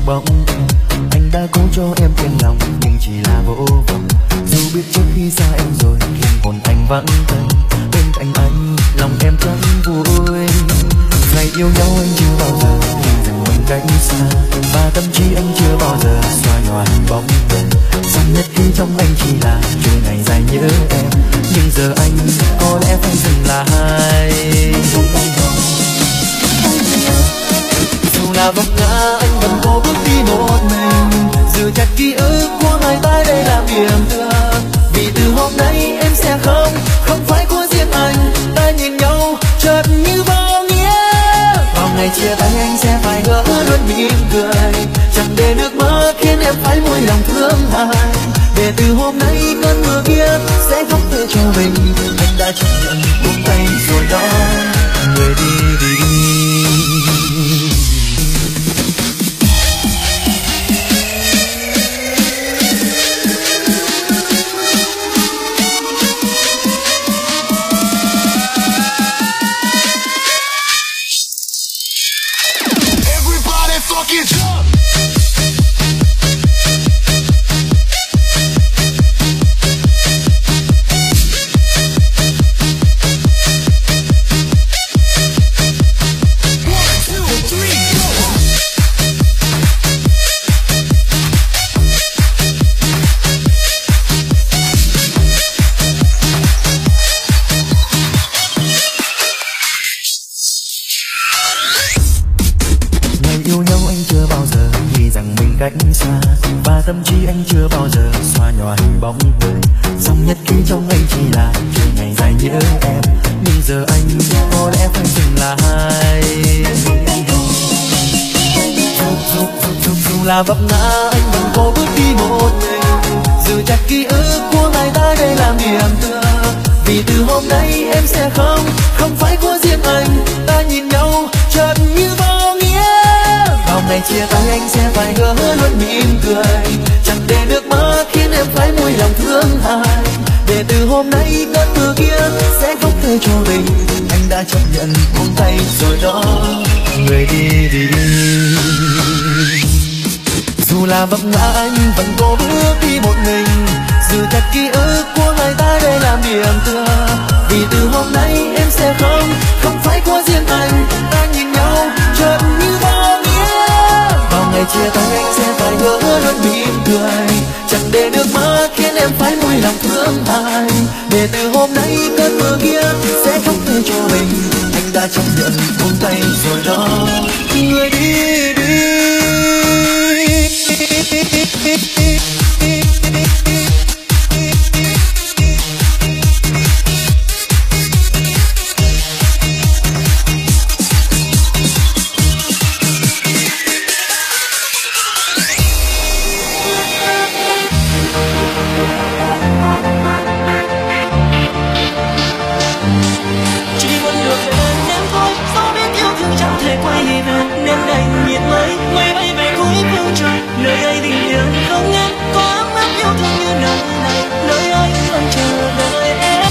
bóng em. Anh đã cố cho em yên lòng nhưng chỉ là vô vọng. Dù biết trước khi xa em rồi linh hồn anh vắng thân. Bên cạnh anh lòng em chẳng vui. Ngày yêu nhau anh chưa bao giờ nghĩ rằng mình cách xa, và tâm trí anh chưa bao giờ xóa nhòa hình bóng em. Rằng nhất khi trong anh chỉ là chuỗi ngày dài nhớ em, nhưng giờ anh có lẽ phải dừng lại. Dù là vấp ngã anh vẫn cố bước đi một mình, giữ chặt ký ức của hai ta đây là niềm thương. Vì từ hôm nay em sẽ không phải của riêng anh. Ta nhìn nhau chợt như vô nghĩa. Vào ngày chia tay anh sẽ phải gỡ luôn mỉm cười, chẳng để nước mắt khiến em phải muối lòng thương hai. Để từ hôm nay cơn mưa kia sẽ không thể cho mình. Anh đã chấp nhận buông tay rồi đó, người đi đi. Cách xa và tâm trí anh chưa bao giờ xóa nhòa hình bóng người. Dòng nhật ký trong anh chỉ là chuỗi ngày dài nhớ em, nhưng giờ anh có lẽ phải dừng lại. Dù là vấp ngã anh vẫn cố bước đi một mình, giữ chặt ký ức của hai ta đây là niềm thương. Vì từ hôm nay em sẽ không phải của riêng anh. Ta nhìn nhau chợt như vô nghĩa. Vào ngày chia tay anh sẽ phải gỡ luôn mỉm cười, chẳng để nước mắt khiến em phải muối lòng thương hai. Để từ hôm nay cơn mưa kia sẽ không thể cho mình. Anh đã chấp nhận buông tay rồi đó, người đi đi. Dù là vấp ngã anh vẫn cố bước đi một mình, giữ chặt ký ức của hai ta đây là niềm thương. Vì từ hôm nay em sẽ không phải của riêng anh. Ta nhìn nhau chợt như vô nghĩa. Vào ngày chia tay anh sẽ phải gỡ luôn mỉm cười, chẳng để nước mắt khiến em phải muối lòng thương hai. Để từ hôm nay cơn mưa kia sẽ không thể cho mình. Anh đã chấp nhận buông tay rồi đó, người đi đi. Nơi ấy tình yêu không ngăn có ấm áp yêu thương như nơi này, nơi ấy vẫn chờ đợi em.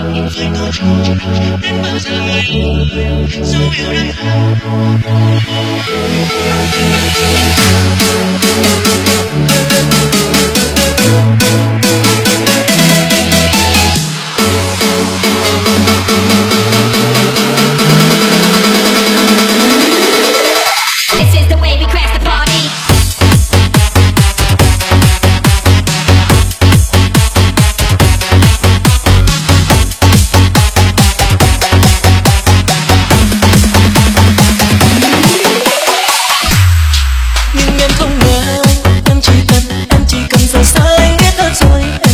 phải có rồi đến bao giờ dấu yêu đây. This is the way we crash the party. Nhưng em không ngờ anh chỉ cần rời xa anh biết hết rồi.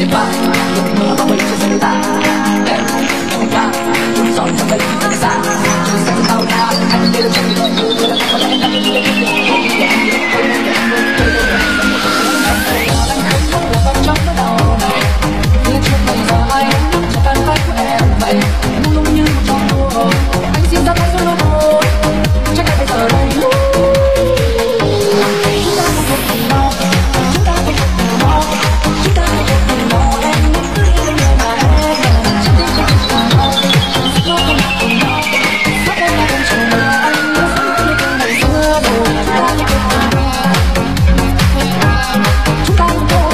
trên vai giọt mưa bao bì trên xe ta em không ca chúng giọt trong đây rất xa chúng sẽ tao ra anh đây là trong những người như là có lẽ đã biết trong cái đầu này như chưa bao giờ ai cho bàn tay của em vậy em luôn như một trong mùa anh xin ra tay solo một chắc là bây giờ đây chúng ta không thuộc về nhau chúng ta không thuộc về nhau chúng ta không thuộc về nhau em cứ đi bên người mà em chắc tim không thuộc về nhau nó không thuộc về nhau sắp em là em chờ đợi anh nó sẽ như từ ngày xưa rồi chúng ta không thuộc về nhau chúng ta không thuộc về nhau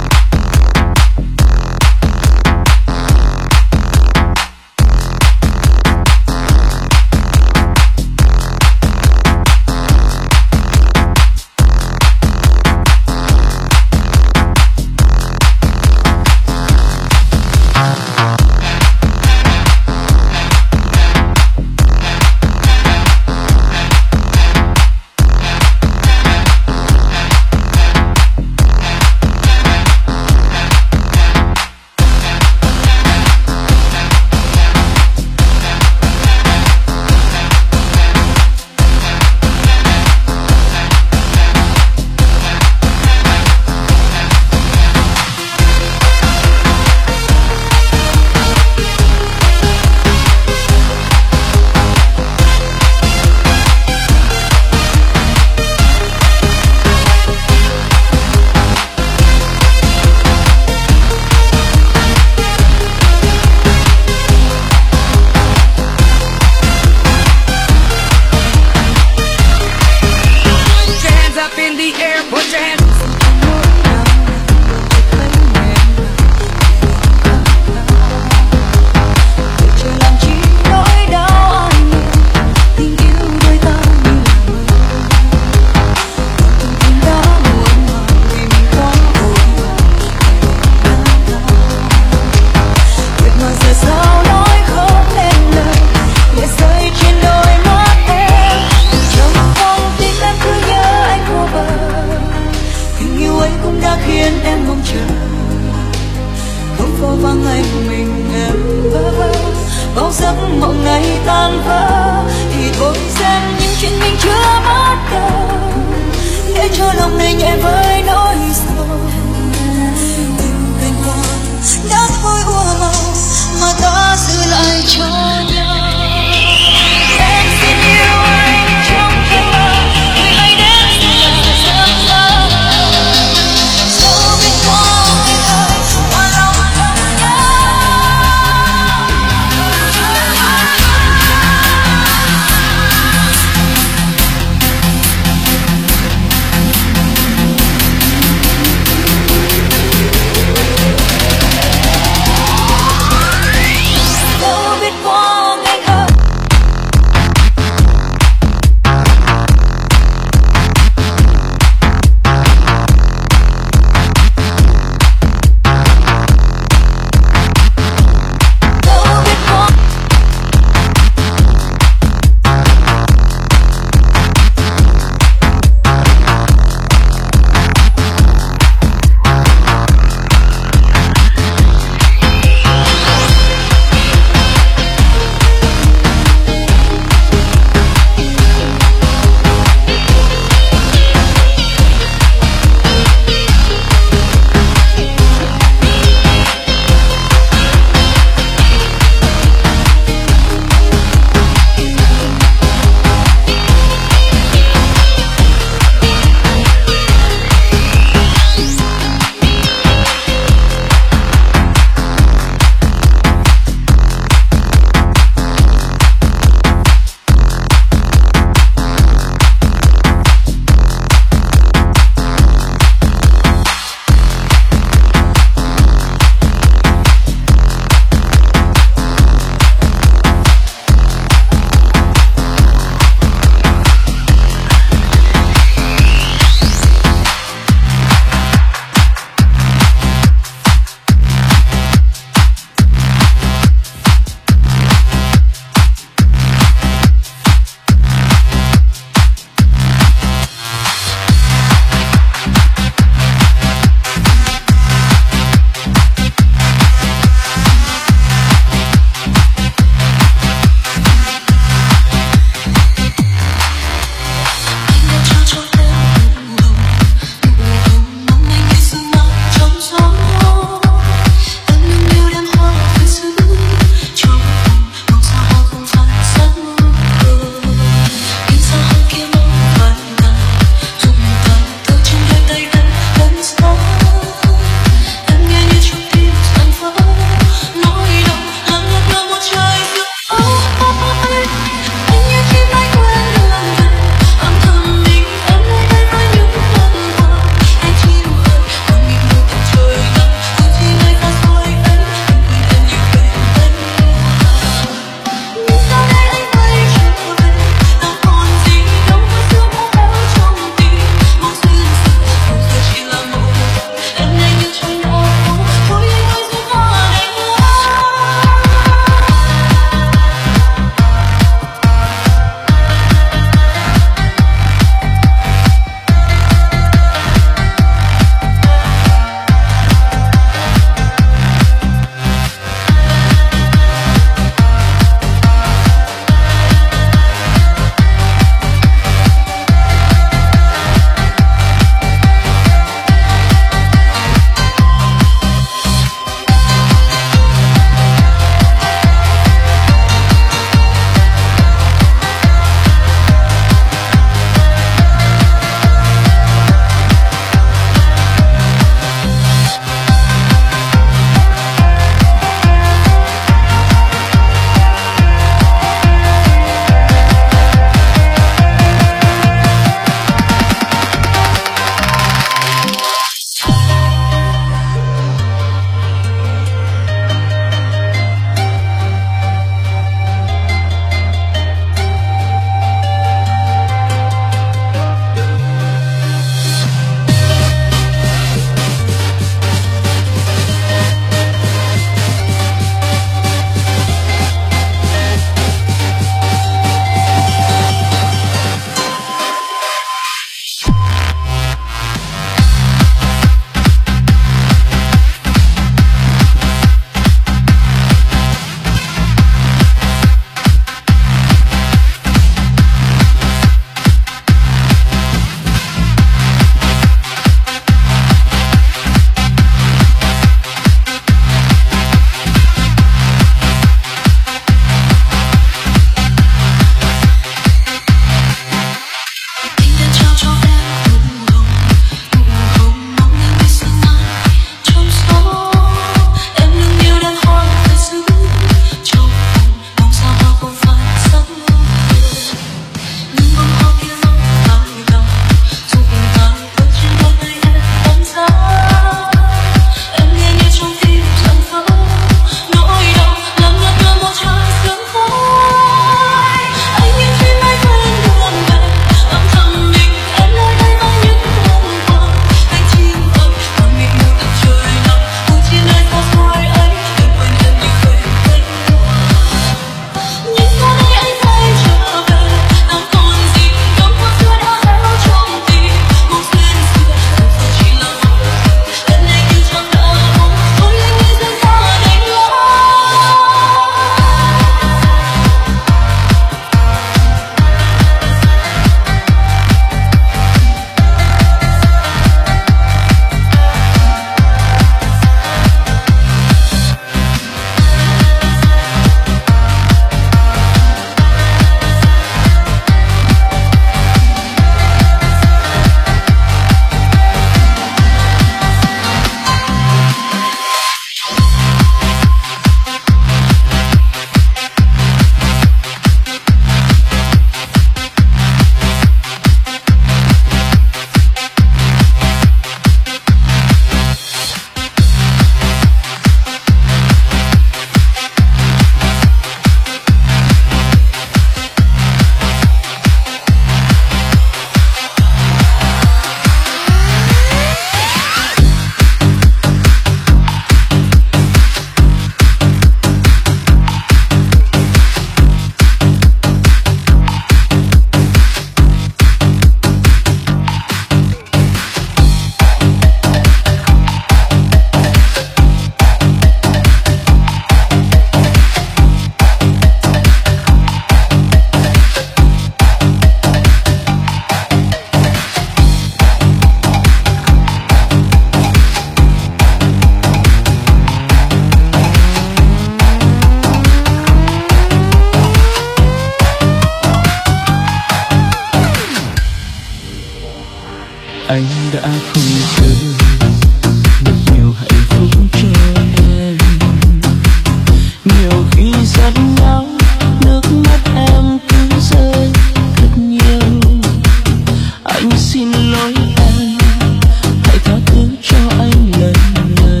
đã không chờ được nhiều hạnh phúc cho em. Nhiều khi rất ngáo, nước mắt em cứ rơi thật nhiều. Anh xin lỗi em, hãy tha thứ cho anh lần này.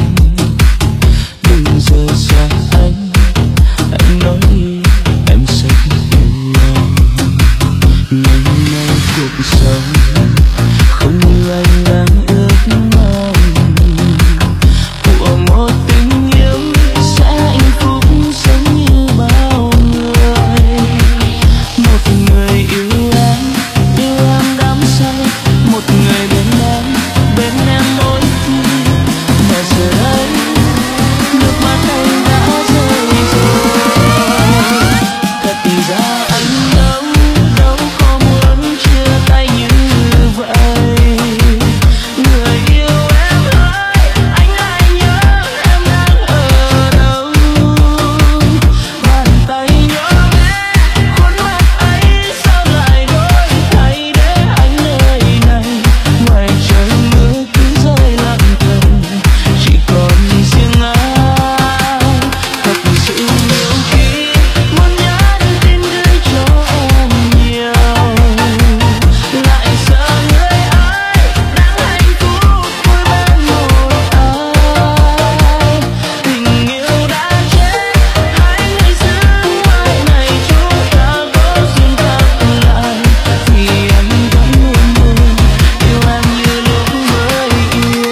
Đừng rời xa anh nói đi em sẽ yêu anh. Ngày nay cuộc sống không như anh đang ước mong, của một tình yêu sẽ hạnh phúc giống như bao người. Một người yêu em đắm say, một người bên em mỗi khi mà giờ đây nước mắt anh đã rơi rồi. Thật ra anh đâu có muốn chia tay như vậy. Người yêu em ơi, anh hãy nhớ em đang ở đâu. Bàn tay nhỏ bé, khuôn mặt ấy sao lại đổi thay để anh nơi này. Ngoài trời mưa cứ rơi lặng thầm, chỉ còn riêng anh. Thật sự nhiều khi muốn nhắn tin gửi cho em nhiều, lại sợ người ấy đang hạnh phúc vui bên một ai. Tình yêu đã chết, hãy hãy giữ mãi này chúng ta có duyên gặp lại. Vì anh vẫn luôn luôn yêu em như lúc mới yêu.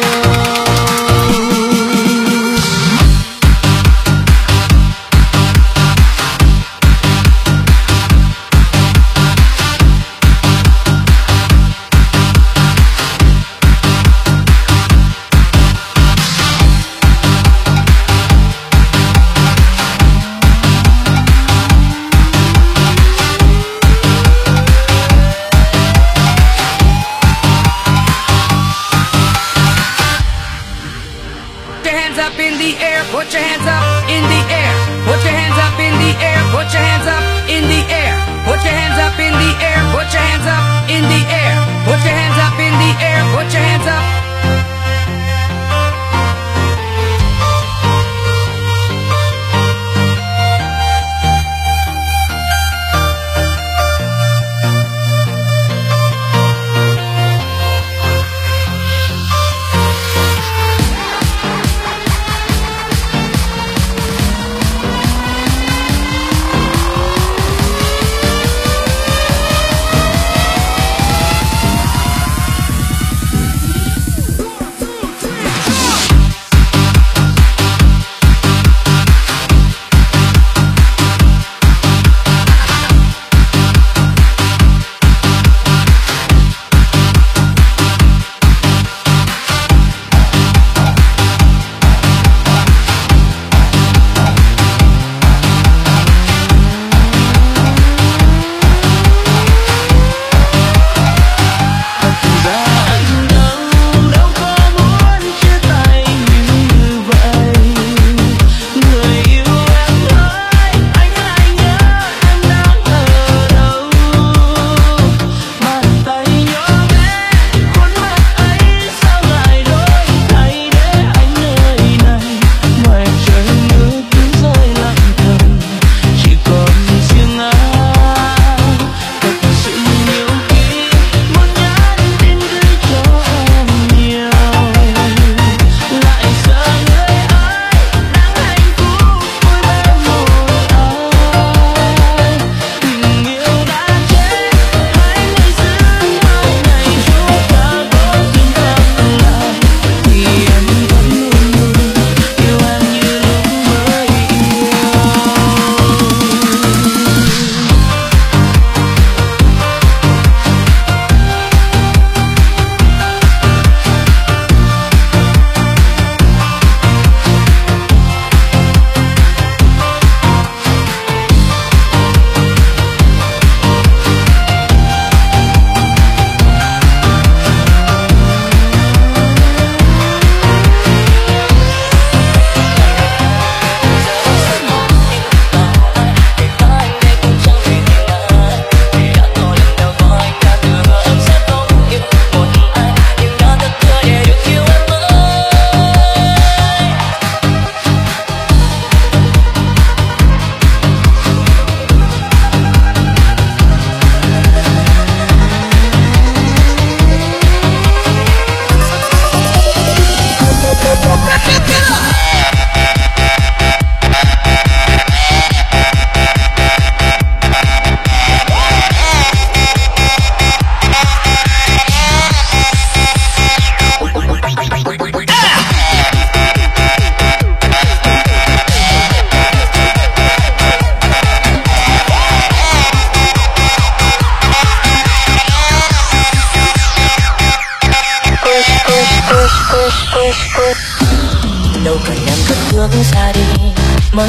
Put your hands up in the air. Put your hands up in the air. Put your hands up in the air. Put your hands up in the air. Put your hands up in the air. Put your hands up in the air. Put your hands up.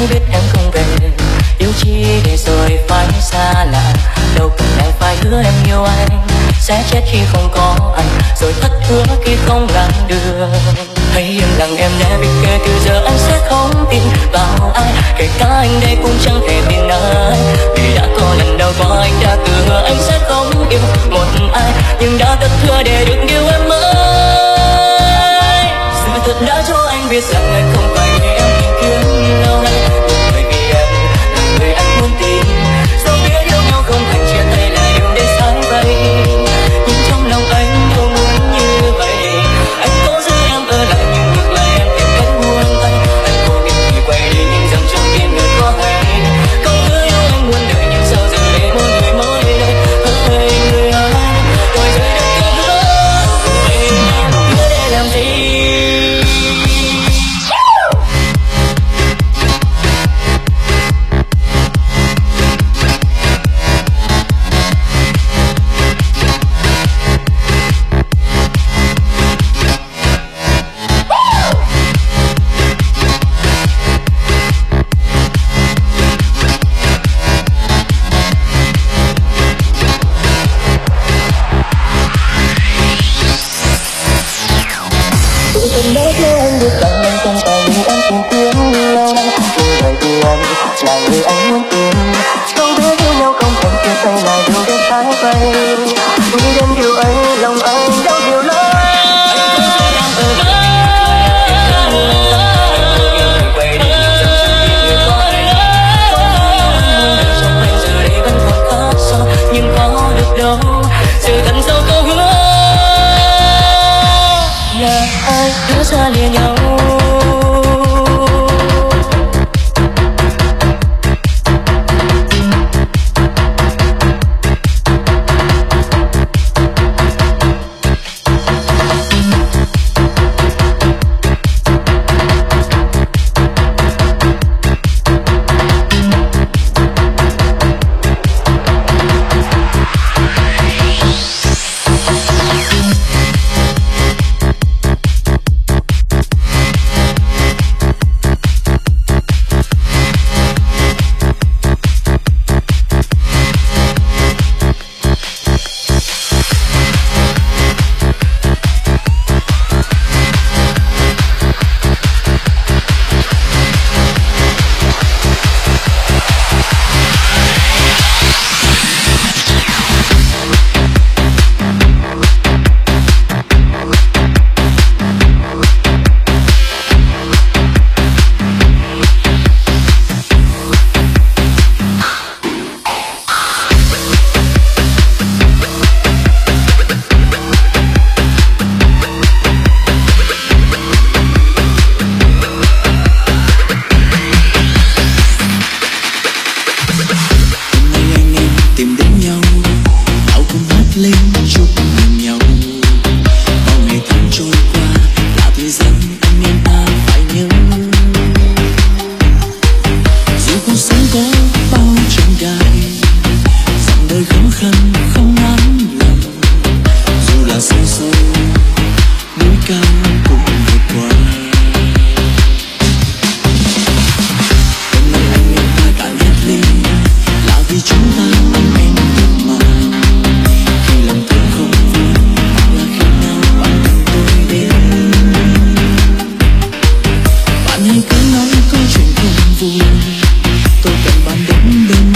biết em không về, yêu chi để rồi phải xa lạ. Đâu cần lại phải hứa em yêu anh, sẽ chết khi không có anh, rồi thất hứa khi không làm được. Hãy im lặng em nhé, vì kể từ giờ anh sẽ không tin vào ai, kể cả anh đây cũng chẳng thể tin ai. Vì đã có lần đầu có anh đã tự hứa anh sẽ không yêu một ai, nhưng đã tất hứa để được yêu em mới. Sự thật đã cho anh biết rằng anh không phải người em tìm kiếm lâu nay, bởi vì em là người anh muốn tìm. Dẫu biết yêu nhau không thành chia tay là điều để sai vậy, nhưng trong lòng anh không muốn như vậy. Anh cố giữ em ở lại nhưng ngược lại em tìm cách buông tay. Anh cố biết khi quay đi nhưng rằng chẳng biết người có hay. Câu hứa yêu anh muốn đợi nhưng sao giờ đây một người mới đây. Hỡi người anh, tôi rơi được câu hứa, vậy em hứa để làm gì? Từng nói với anh biết rằng anh không phải người em tìm kiếm lâu nay, nhưng bởi vì em là người anh muốn tìm. Câu biết yêu nhau không cần chia tay là điều để sai vậy, nghĩ đến điều ấy lòng anh đau điều lắm. Nhưng có được đâu sự tận sâu câu hứa là ai đưa ra lìa nhau. Hãy cứ nói câu chuyện không vui, tôi cần bạn đến bên